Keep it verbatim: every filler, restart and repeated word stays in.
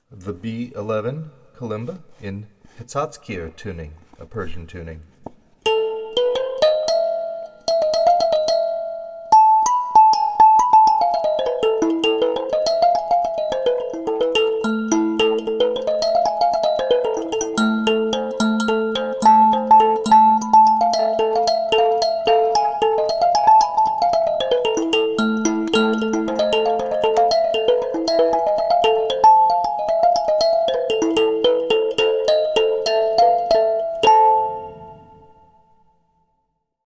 the B eleven kalimba in Hitzatskir tuning, a Persian tuning.